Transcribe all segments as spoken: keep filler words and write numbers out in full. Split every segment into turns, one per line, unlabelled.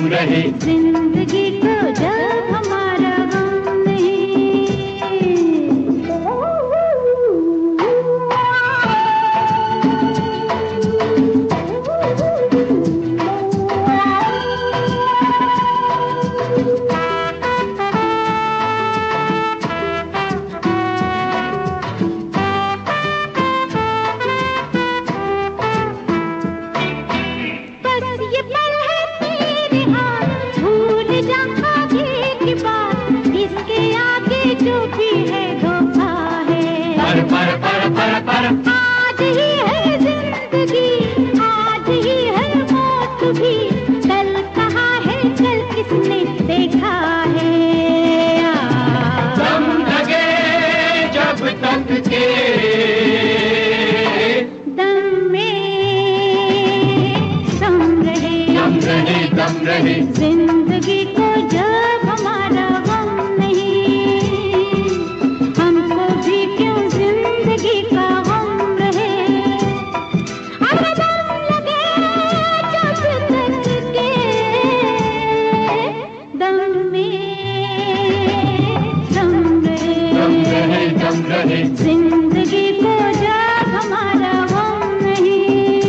दम रहे।
जिंदगी को जब हमारा गम नहीं। जो भी है धोखा है।
पर पर पर पर पर
आज ही है जिंदगी, आज ही है मौत भी। कल कहाँ है, कल किसने देखा है।
दम लगे जब तक के
दम में दम रहे।
दम रहे दम रहे।
जिंदगी को जब हमारा जिंदगी को जब हमारा गम नहीं।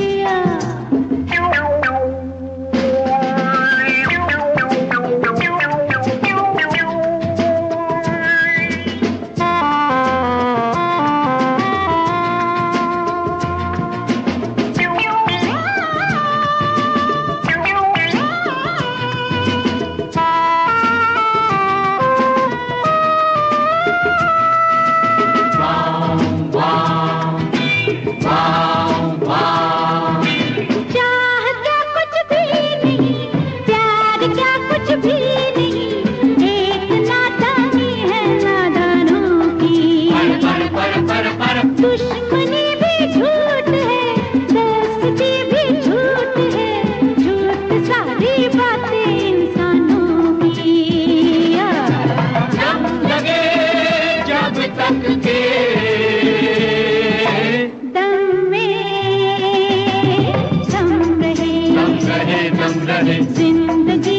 दुश्मनी भी झूठ है, दोस्ती भी झूठ है, झूठ सारी बातें इंसानों की।
दम लगे जब तक के
दम में दम रहे।
दम रहे दम रहे।
जिंदगी